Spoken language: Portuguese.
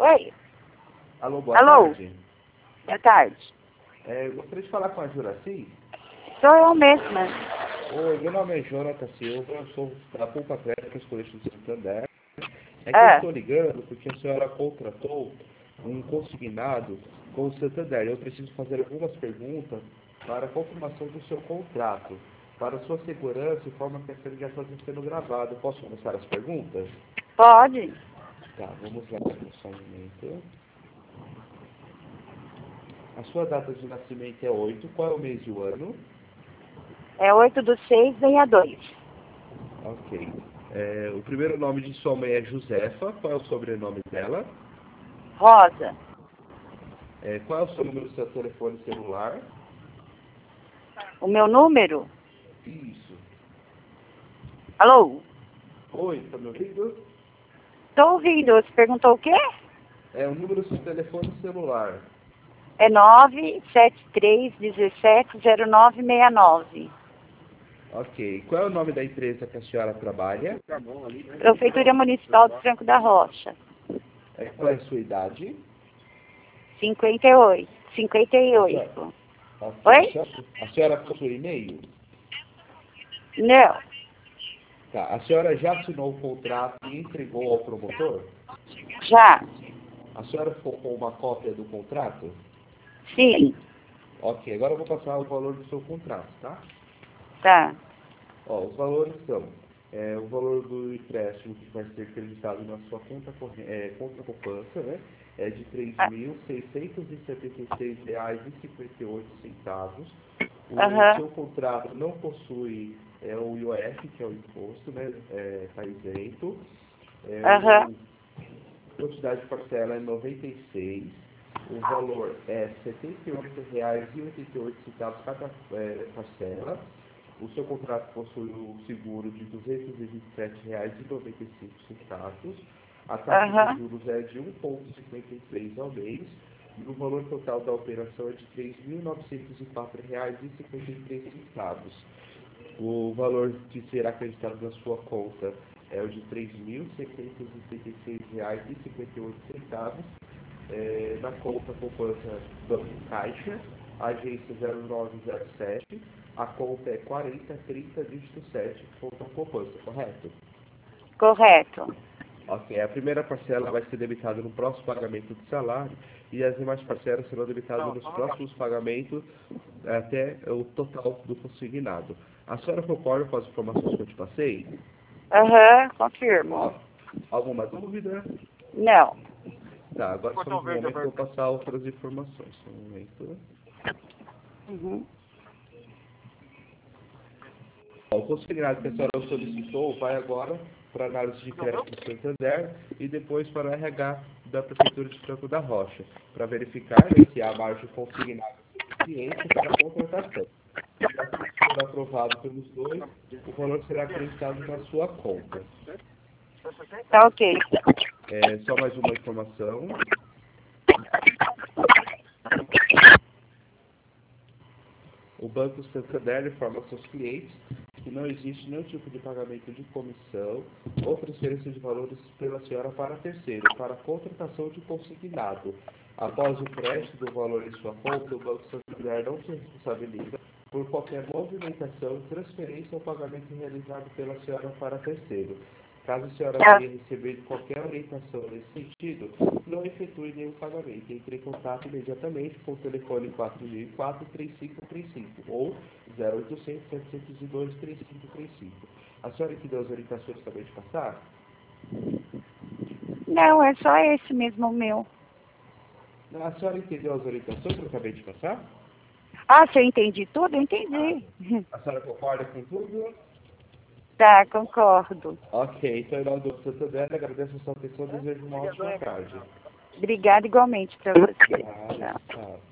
Oi. Alô, boa Alô. tarde. Boa tarde. Eu gostaria de falar com a Juraci. Sou eu mesma. Oi, meu nome é Jonathan Silva, eu sou da Poupa Crédito Escolhido do Santander. É que eu estou ligando porque a senhora contratou um consignado com o Santander. Eu preciso fazer algumas perguntas para a confirmação do seu contrato. Para sua segurança e forma que essa ligação está sendo gravada. Posso começar as perguntas? Pode. Tá, vamos lá, só um momento. A sua data de nascimento é 8. Qual é o mês e o ano? É 8/6/62. Ok. O primeiro nome de sua mãe é Josefa. Qual é o sobrenome dela? Rosa. Qual é o seu número do seu telefone celular? O meu número? Isso. Alô? Oi, tá me ouvindo? Tô ouvindo. Você perguntou o quê? O número do seu telefone celular. É 973170969. Ok. Qual é o nome da empresa que a senhora trabalha? Prefeitura Municipal de Franco da Rocha. Qual é a sua idade? 58. A 58. senhora, Oi? a senhora possui e-mail? Não. Tá. A senhora já assinou o contrato e entregou ao promotor? Já. A senhora ficou com uma cópia do contrato? Sim. Ok, agora eu vou passar o valor do seu contrato, tá? Tá. Os valores são o valor do empréstimo que vai ser acreditado na sua conta poupança, né? É de R$ Ah, 3.676,58. O Aham. seu contrato não possui o IOF, que é o imposto, né? Está isento. Aham. A quantidade de parcela é 96. O valor é R$ 78,88 cada parcela. O seu contrato possui um seguro de R$ 227,95. A taxa de Aham. juros é de 1,53 ao mês. E o valor total da operação é de R$ 3.904,53. O valor que será acreditado na sua conta é o de R$ 3.666,58. Na conta poupança Banco Caixa, agência 0907, a conta é 4030 dígito 7, conta poupança, correto? Correto. Ok, a primeira parcela vai ser debitada no próximo pagamento do salário e as demais parcelas serão debitadas nos próximos pagamentos até o total do consignado. A senhora concorda com as informações que eu te passei? Aham. Confirmo. Alguma dúvida? Não. Tá, agora só um momento que eu vou passar outras informações. Só um momento. Uhum. O consignado que a senhora solicitou vai agora para análise de crédito do Santander e depois para o RH da Prefeitura de Franco da Rocha, para verificar, né, se há margem consignada suficiente para a contratação. Se assim for aprovado pelos dois, o valor será acreditado na sua conta. Tá ok. Só mais uma informação. O Banco Santander informa aos seus clientes que não existe nenhum tipo de pagamento de comissão ou transferência de valores pela senhora para terceiro, para contratação de consignado. Após o crédito do valor em sua conta, o Banco Santander não se responsabiliza por qualquer movimentação, transferência ou pagamento realizado pela senhora para terceiro. Caso a senhora Ah, tenha recebido qualquer orientação nesse sentido, não efetue nenhum pagamento. Entre em contato imediatamente com o telefone 4004-3535 ou 0800-702-3535. A senhora que deu as orientações que acabei de passar? não, é só esse mesmo o meu. A senhora entendeu as orientações que eu acabei de passar? Ah, se eu entendi tudo? Eu entendi. A senhora concorda com tudo? Tá, concordo. Ok, então em nome do Santander, agradeço a sua atenção e desejo uma ótima tarde. Obrigada igualmente para você. Nada, Tchau. tchau.